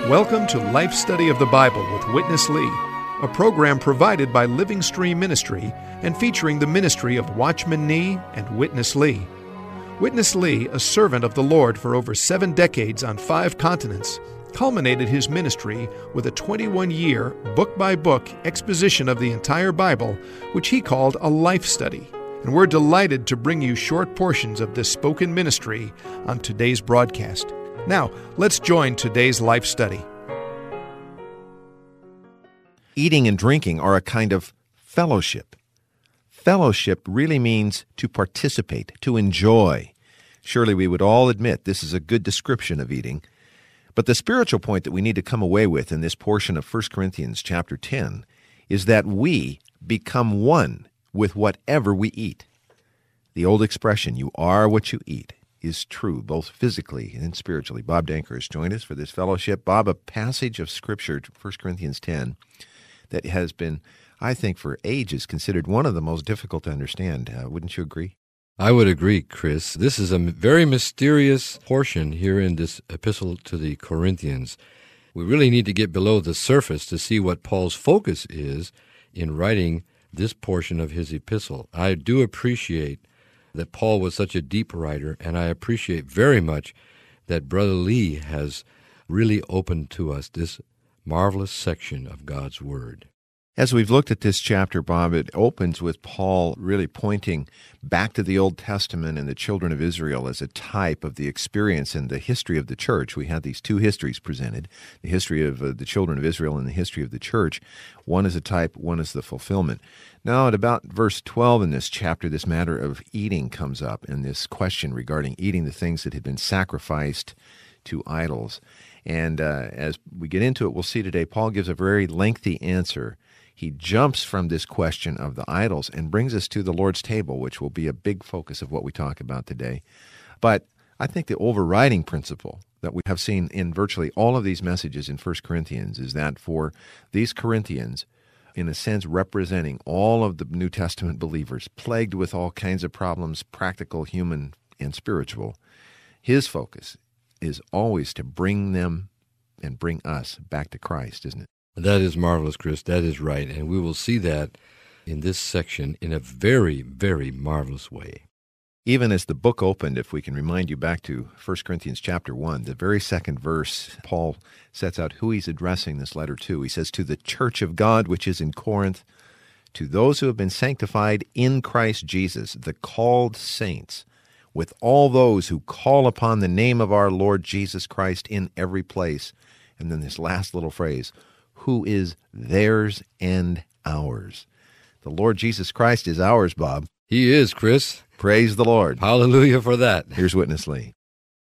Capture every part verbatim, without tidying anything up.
Welcome to Life Study of the Bible with Witness Lee, a program provided by Living Stream Ministry and featuring the ministry of Watchman Nee and Witness Lee. Witness Lee, a servant of the Lord for over seven decades on five continents, culminated his ministry with a twenty-one-year, book-by-book exposition of the entire Bible, which he called a life study. And we're delighted to bring you short portions of this spoken ministry on today's broadcast. Now, let's join today's life study. Eating and drinking are a kind of fellowship. Fellowship really means to participate, to enjoy. Surely we would all admit this is a good description of eating. But the spiritual point that we need to come away with in this portion of First Corinthians chapter ten is that we become one with whatever we eat. The old expression, you are what you eat, is true, both physically and spiritually. Bob Danker has joined us for this fellowship. Bob, a passage of Scripture, First Corinthians ten, that has been, I think, for ages considered one of the most difficult to understand. Uh, wouldn't you agree? I would agree, Chris. This is a very mysterious portion here in this epistle to the Corinthians. We really need to get below the surface to see what Paul's focus is in writing this portion of his epistle. I do appreciate that Paul was such a deep writer, and I appreciate very much that Brother Lee has really opened to us this marvelous section of God's Word. As we've looked at this chapter, Bob, it opens with Paul really pointing back to the Old Testament and the children of Israel as a type of the experience and the history of the church. We have these two histories presented, the history of uh, the children of Israel and the history of the church. One is a type, one is the fulfillment. Now, at about verse twelve in this chapter, this matter of eating comes up, and this question regarding eating the things that had been sacrificed to idols. And uh, as we get into it, we'll see today, Paul gives a very lengthy answer. He jumps from this question of the idols and brings us to the Lord's table, which will be a big focus of what we talk about today. But I think the overriding principle that we have seen in virtually all of these messages in First Corinthians is that for these Corinthians, in a sense representing all of the New Testament believers, plagued with all kinds of problems, practical, human, and spiritual, his focus is always to bring them and bring us back to Christ, isn't it? That is marvelous, Chris. That is right. And we will see that in this section in a very, very marvelous way. Even as the book opened, if we can remind you back to First Corinthians chapter one, the very second verse, Paul sets out who he's addressing this letter to. He says, to the church of God which is in Corinth, to those who have been sanctified in Christ Jesus, the called saints, with all those who call upon the name of our Lord Jesus Christ in every place. And then this last little phrase, who is theirs and ours. The Lord Jesus Christ is ours, Bob. He is, Chris. Praise the Lord. Hallelujah for that. Here's Witness Lee.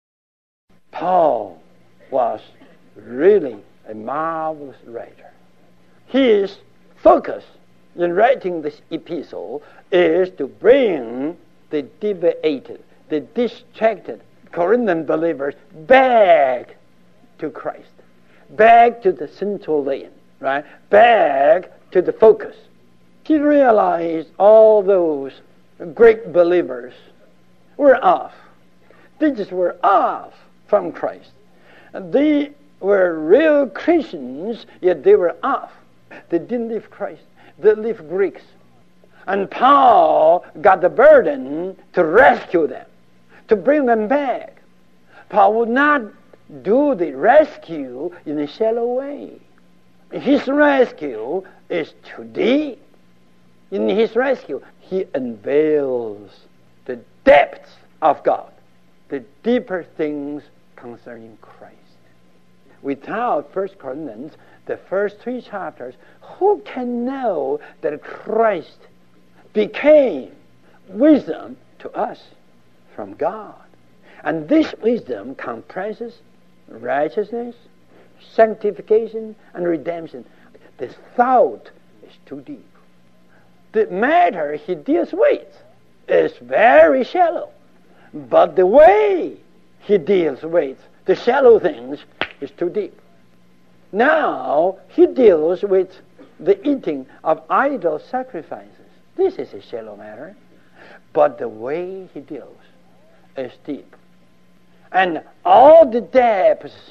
Paul was really a marvelous writer. His focus in writing this epistle is to bring the deviated, the distracted Corinthian believers back to Christ. Back to the central lane, right? Back to the focus. He realized all those great believers were off. They just were off from Christ. They were real Christians, yet they were off. They didn't live Christ. They lived Greeks. And Paul got the burden to rescue them, to bring them back. Paul would not do the rescue in a shallow way. His rescue is too deep. In his rescue, he unveils the depths of God, the deeper things concerning Christ. Without First Corinthians, the first three chapters, who can know that Christ became wisdom to us from God? And this wisdom comprises righteousness, sanctification, and redemption. The thought is too deep. The matter he deals with is very shallow, but the way he deals with the shallow things is too deep. Now he deals with the eating of idol sacrifices. This is a shallow matter, but the way he deals is deep. And all the depths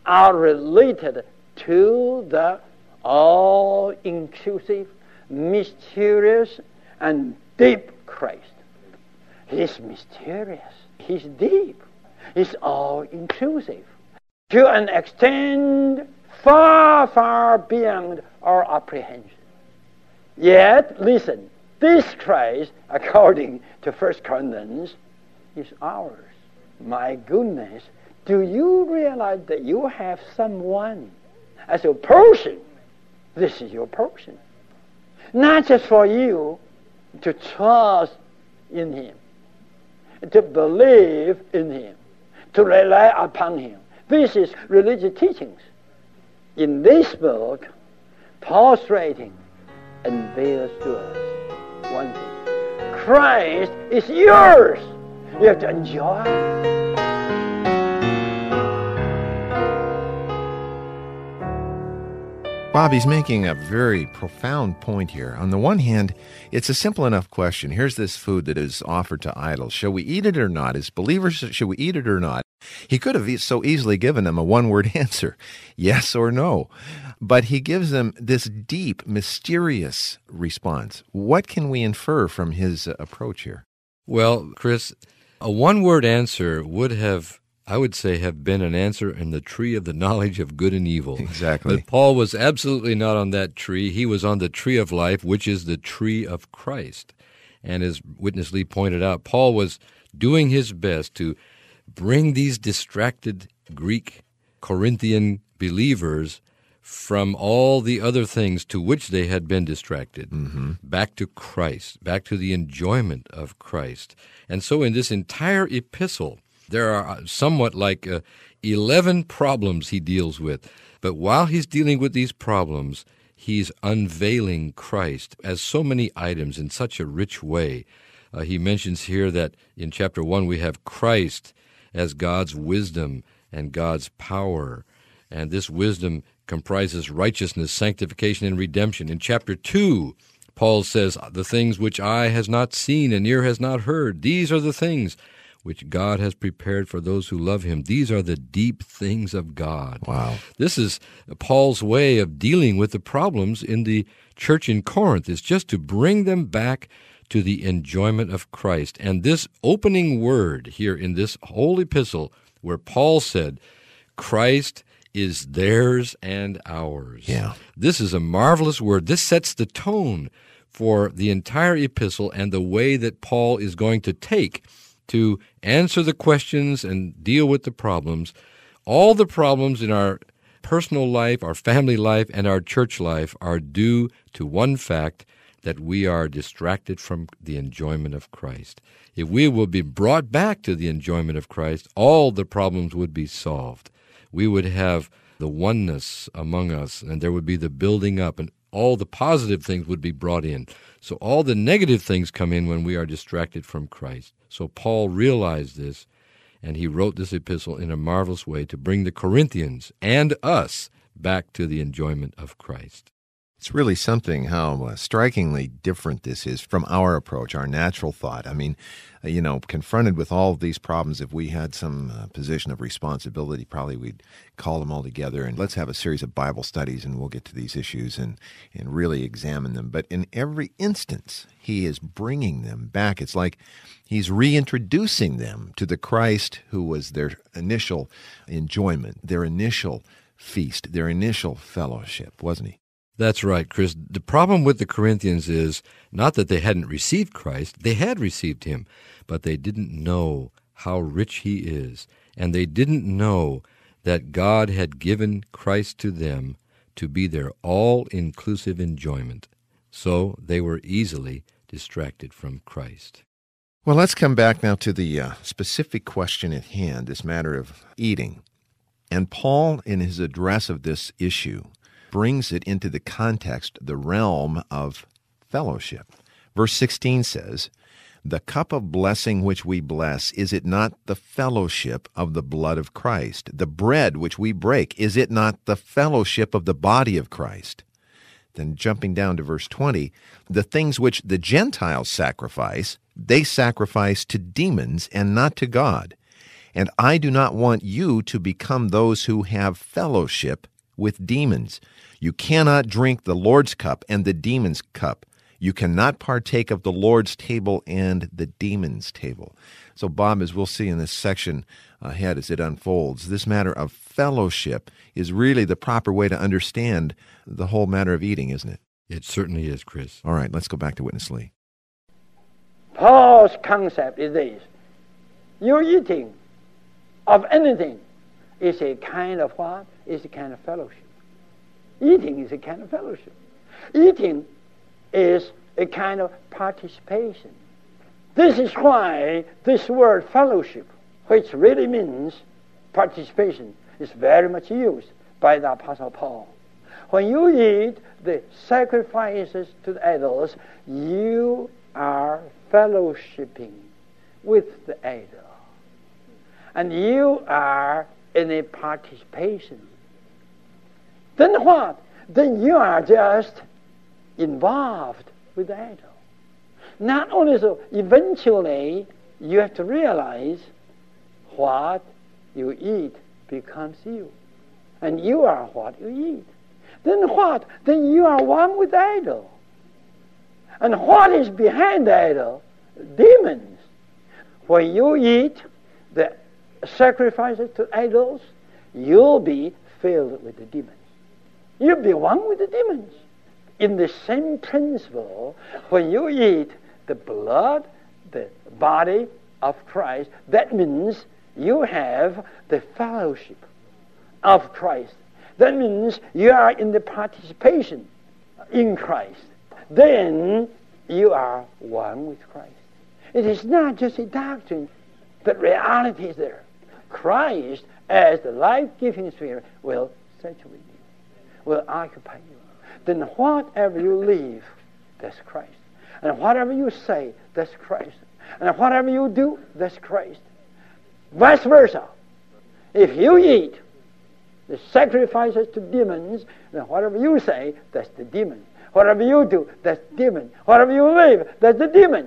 are related to the all-inclusive, mysterious, and deep Christ. He's mysterious. He's deep. He's all-inclusive. To an extent far, far beyond our apprehension. Yet, listen, this Christ, according to First Corinthians, is ours. My goodness, do you realize that you have someone as a person? This is your person. Not just for you to trust in Him, to believe in Him, to rely upon Him. This is religious teachings. In this book, Paul's writing unveils to us one thing. Christ is yours. You have to enjoy it. Bob, he's making a very profound point here. On the one hand, it's a simple enough question. Here's this food that is offered to idols. Shall we eat it or not? As believers, should we eat it or not? He could have so easily given them a one-word answer, yes or no. But he gives them this deep, mysterious response. What can we infer from his uh, approach here? Well, Chris, a one-word answer would have, I would say, have been an answer in the tree of the knowledge of good and evil. Exactly. But Paul was absolutely not on that tree. He was on the tree of life, which is the tree of Christ. And as Witness Lee pointed out, Paul was doing his best to bring these distracted Greek Corinthian believers from all the other things to which they had been distracted, mm-hmm. back to Christ, back to the enjoyment of Christ. And so in this entire epistle, there are somewhat like uh, eleven problems he deals with. But while he's dealing with these problems, he's unveiling Christ as so many items in such a rich way. Uh, he mentions here that in chapter one we have Christ as God's wisdom and God's power. And this wisdom comprises righteousness, sanctification, and redemption. In chapter two, Paul says, the things which eye has not seen and ear has not heard, these are the things which God has prepared for those who love Him. These are the deep things of God. Wow. This is Paul's way of dealing with the problems in the church in Corinth, is just to bring them back to the enjoyment of Christ. And this opening word here in this whole epistle, where Paul said, Christ is theirs and ours. Yeah. This is a marvelous word. This sets the tone for the entire epistle and the way that Paul is going to take to answer the questions and deal with the problems. All the problems in our personal life, our family life, and our church life are due to one fact, that we are distracted from the enjoyment of Christ. If we will be brought back to the enjoyment of Christ, all the problems would be solved. We would have the oneness among us, and there would be the building up, and all the positive things would be brought in. So all the negative things come in when we are distracted from Christ. So Paul realized this, and he wrote this epistle in a marvelous way to bring the Corinthians and us back to the enjoyment of Christ. It's really something how uh, strikingly different this is from our approach, our natural thought. I mean, uh, you know, confronted with all of these problems, if we had some uh, position of responsibility, probably we'd call them all together and let's have a series of Bible studies and we'll get to these issues and, and really examine them. But in every instance, he is bringing them back. It's like he's reintroducing them to the Christ who was their initial enjoyment, their initial feast, their initial fellowship, wasn't he? That's right, Chris. The problem with the Corinthians is not that they hadn't received Christ. They had received Him, but they didn't know how rich He is, and they didn't know that God had given Christ to them to be their all-inclusive enjoyment. So they were easily distracted from Christ. Well, let's come back now to the uh, specific question at hand, this matter of eating. And Paul, in his address of this issue, brings it into the context, the realm of fellowship. Verse sixteen says, "The cup of blessing which we bless, is it not the fellowship of the blood of Christ? The bread which we break, is it not the fellowship of the body of Christ?" Then jumping down to verse twenty, "The things which the Gentiles sacrifice, they sacrifice to demons and not to God. And I do not want you to become those who have fellowship with demons. You cannot drink the Lord's cup and the demon's cup. You cannot partake of the Lord's table and the demon's table. So, Bob, as we'll see in this section ahead as it unfolds, this matter of fellowship is really the proper way to understand the whole matter of eating, isn't it? It certainly is, Chris. All right, let's go back to Witness Lee. Paul's concept is this. Your eating of anything is a kind of what? Is a kind of fellowship. Eating is a kind of fellowship. Eating is a kind of participation. This is why this word fellowship, which really means participation, is very much used by the Apostle Paul. When you eat the sacrifices to the idols, you are fellowshipping with the idol. And you are in a participation. Then what? Then you are just involved with the idol. Not only so, eventually you have to realize what you eat becomes you. And you are what you eat. Then what? Then you are one with the idol. And what is behind the idol? Demons. When you eat the sacrifices to idols, you'll be filled with the demons. You'll be one with the demons. In the same principle, when you eat the blood, the body of Christ, that means you have the fellowship of Christ. That means you are in the participation in Christ. Then you are one with Christ. It is not just a doctrine, but reality is there. Christ, as the life-giving Spirit, will saturate you, will occupy you. Then whatever you leave, that's Christ. And whatever you say, that's Christ. And whatever you do, that's Christ. Vice versa. If you eat the sacrifices to demons, then whatever you say, that's the demon. Whatever you do, that's demon. Whatever you live, that's the demon.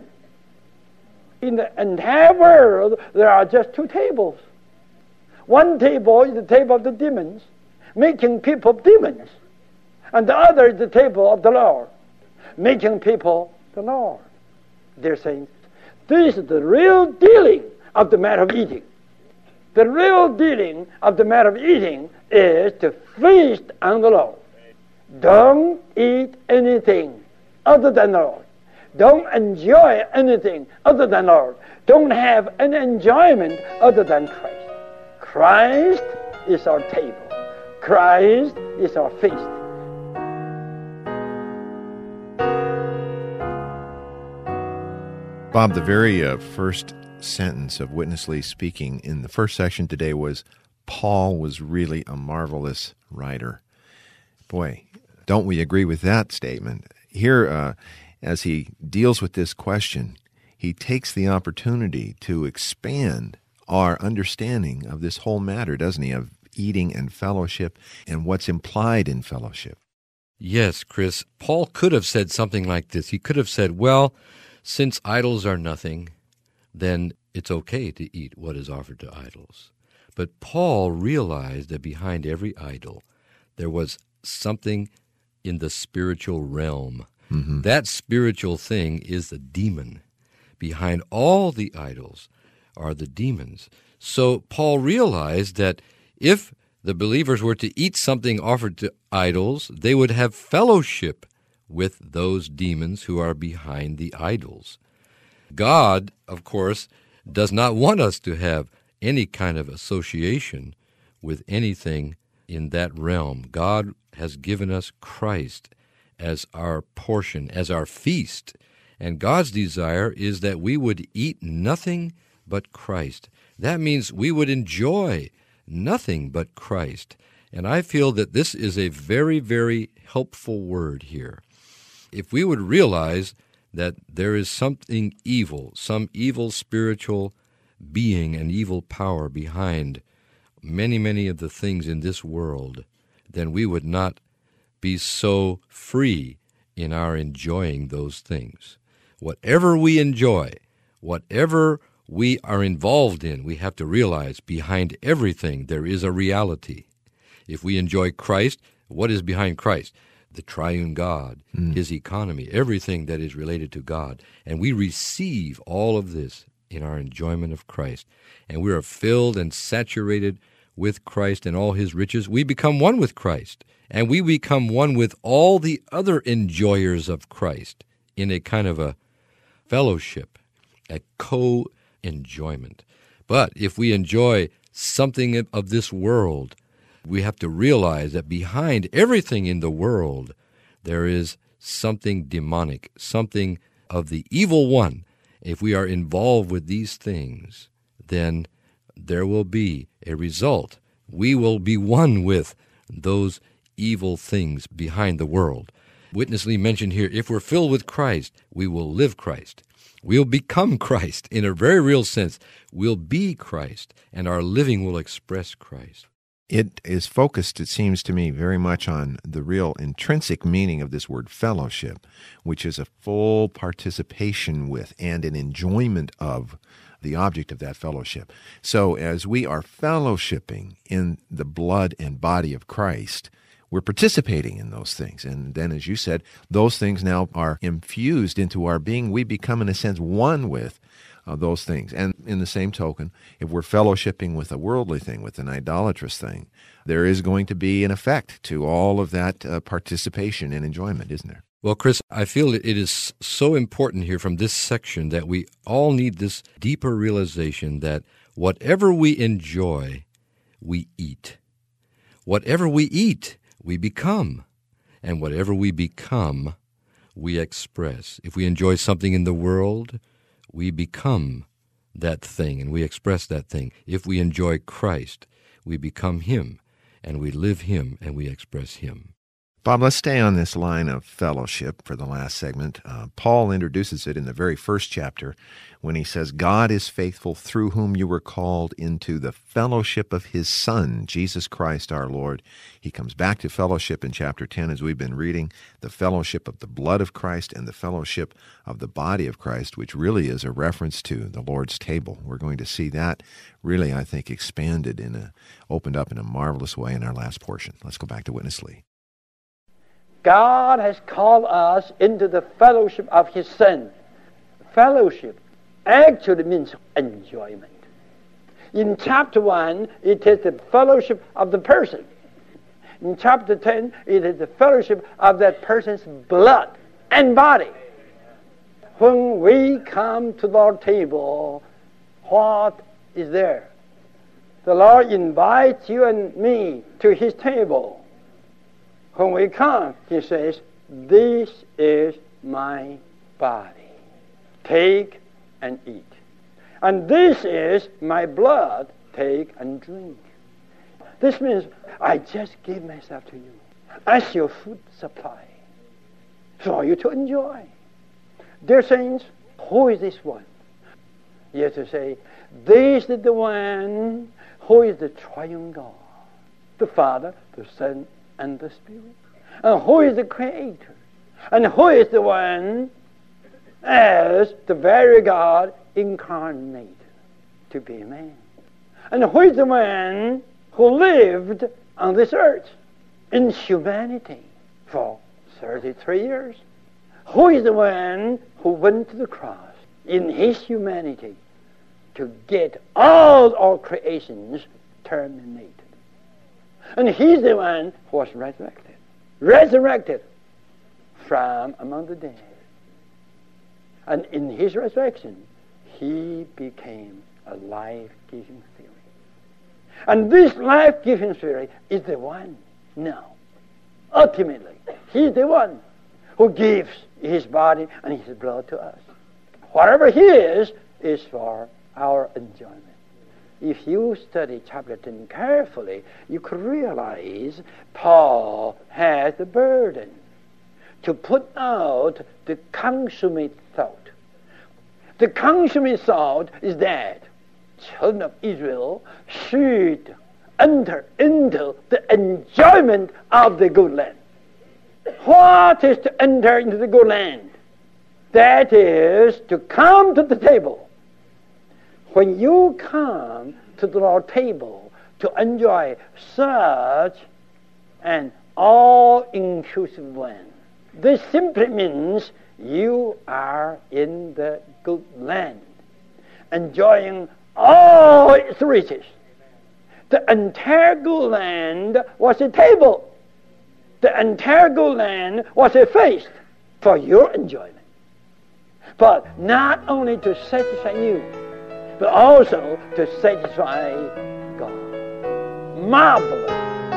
In the entire world, there are just two tables. One table is the table of the demons, making people demons. And the other is the table of the Lord, making people the Lord. They're saying, this is the real dealing of the matter of eating. The real dealing of the matter of eating is to feast on the Lord. Don't eat anything other than the Lord. Don't enjoy anything other than the Lord. Don't have any enjoyment other than Christ. Christ is our table. Christ is our feast. Bob, the very uh, first sentence of Witness Lee speaking in the first section today was, Paul was really a marvelous writer. Boy, don't we agree with that statement? Here, uh, as he deals with this question, he takes the opportunity to expand our understanding of this whole matter, doesn't he, of eating and fellowship and what's implied in fellowship. Yes, Chris. Paul could have said something like this. He could have said, well, since idols are nothing, then it's okay to eat what is offered to idols. But Paul realized that behind every idol, there was something in the spiritual realm. Mm-hmm. That spiritual thing is the demon. Behind all the idols are the demons. So Paul realized that if the believers were to eat something offered to idols, they would have fellowship with those demons who are behind the idols. God, of course, does not want us to have any kind of association with anything in that realm. God has given us Christ as our portion, as our feast. And God's desire is that we would eat nothing but Christ. That means we would enjoy nothing but Christ. And I feel that this is a very, very helpful word here. If we would realize that there is something evil, some evil spiritual being and evil power behind many, many of the things in this world, then we would not be so free in our enjoying those things. Whatever we enjoy, whatever we are involved in. We have to realize behind everything there is a reality. If we enjoy Christ, what is behind Christ? The triune God, mm. his economy, everything that is related to God. And we receive all of this in our enjoyment of Christ. And we are filled and saturated with Christ and all his riches. We become one with Christ. And we become one with all the other enjoyers of Christ in a kind of a fellowship, a co-enjoyment. But if we enjoy something of this world, we have to realize that behind everything in the world, there is something demonic, something of the evil one. If we are involved with these things, then there will be a result. We will be one with those evil things behind the world. Witness Lee mentioned here, if we're filled with Christ, we will live Christ. We'll become Christ in a very real sense. We'll be Christ, and our living will express Christ. It is focused, it seems to me, very much on the real intrinsic meaning of this word fellowship, which is a full participation with and an enjoyment of the object of that fellowship. So as we are fellowshipping in the blood and body of Christ, we're participating in those things. And then, as you said, those things now are infused into our being. We become, in a sense, one with uh, those things. And in the same token, if we're fellowshipping with a worldly thing, with an idolatrous thing, there is going to be an effect to all of that uh, participation and enjoyment, isn't there? Well, Chris, I feel it is so important here from this section that we all need this deeper realization that whatever we enjoy, we eat. Whatever we eat, we become. And whatever we become, we express. If we enjoy something in the world, we become that thing and we express that thing. If we enjoy Christ, we become him and we live him and we express him. Bob, let's stay on this line of fellowship for the last segment. Uh, Paul introduces it in the very first chapter when he says, God is faithful, through whom you were called into the fellowship of his Son, Jesus Christ our Lord. He comes back to fellowship in chapter ten, as we've been reading, the fellowship of the blood of Christ and the fellowship of the body of Christ, which really is a reference to the Lord's table. We're going to see that really, I think, expanded in a, opened up in a marvelous way in our last portion. Let's go back to Witness Lee. God has called us into the fellowship of his Son. Fellowship actually means enjoyment. In chapter one, it is the fellowship of the person. In chapter ten, it is the fellowship of that person's blood and body. When we come to the Lord's table, what is there? The Lord invites you and me to his table. When we come, he says, this is my body. Take and eat. And this is my blood. Take and drink. This means I just give myself to you as your food supply for you to enjoy. Dear saints, who is this one? You have to say, this is the one who is the triune God, the Father, the Son, and the Spirit. And who is the Creator? And who is the one as the very God incarnate to be a man? And who is the one who lived on this earth in humanity for thirty-three years? Who is the one who went to the cross in his humanity to get all our creations terminated? And he's the one who was resurrected. Resurrected from among the dead. And in his resurrection, he became a life-giving spirit. And this life-giving spirit is the one now. Ultimately, he's the one who gives his body and his blood to us. Whatever he is, is for our enjoyment. If you study chapter ten carefully, you could realize Paul has the burden to put out the consummate thought. The consummate thought is that children of Israel should enter into the enjoyment of the good land. What is to enter into the good land? That is to come to the table. when you come to the Lord's table to enjoy such an all-inclusive one, this simply means you are in the good land, enjoying all its riches. The entire good land was a table. The entire good land was a feast for your enjoyment. But not only to satisfy you, but also to satisfy God. Marvelous.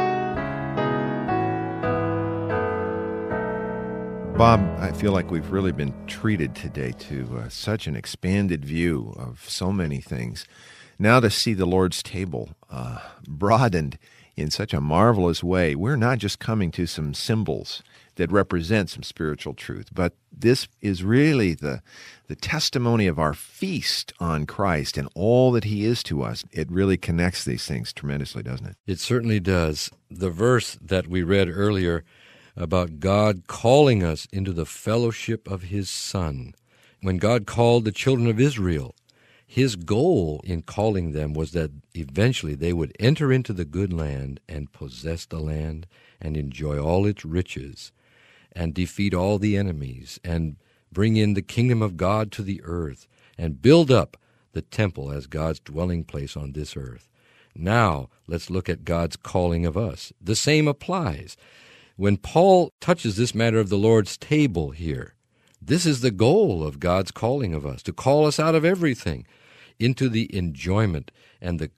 Bob, I feel like we've really been treated today to uh, such an expanded view of so many things. Now to see the Lord's table uh, broadened in such a marvelous way, we're not just coming to some symbols that represent some spiritual truth, but this is really the, the testimony of our feast on Christ and all that He is to us. It really connects these things tremendously, doesn't it? It certainly does. The verse that we read earlier about God calling us into the fellowship of His Son. When God called the children of Israel, His goal in calling them was that eventually they would enter into the good land and possess the land and enjoy all its riches and defeat all the enemies and bring in the kingdom of God to the earth and build up the temple as God's dwelling place on this earth. Now, let's look at God's calling of us. The same applies. When Paul touches this matter of the Lord's table here, this is the goal of God's calling of us, to call us out of everything into the enjoyment and the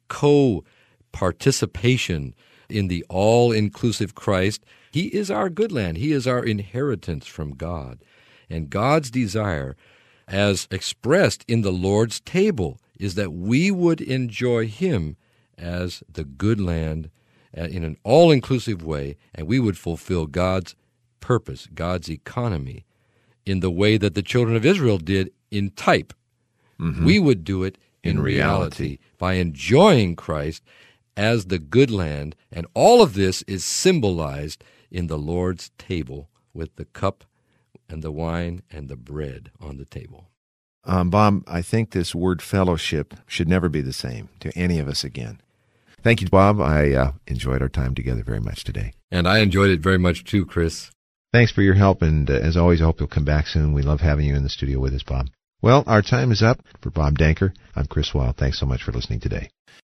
co-participation in the all-inclusive Christ. He is our good land. He is our inheritance from God. And God's desire, as expressed in the Lord's table, is that we would enjoy Him as the good land in an all-inclusive way, and we would fulfill God's purpose, God's economy, in the way that the children of Israel did in type. Mm-hmm. We would do it in, in reality, reality by enjoying Christ as the good land, and all of this is symbolized in the Lord's table with the cup and the wine and the bread on the table. Um, Bob, I think this word fellowship should never be the same to any of us again. Thank you, Bob. I uh, enjoyed our time together very much today. And I enjoyed it very much too, Chris. Thanks for your help, and uh, as always, I hope you'll come back soon. We love having you in the studio with us, Bob. Well, our time is up. For Bob Danker, I'm Chris Wilde. Thanks so much for listening today.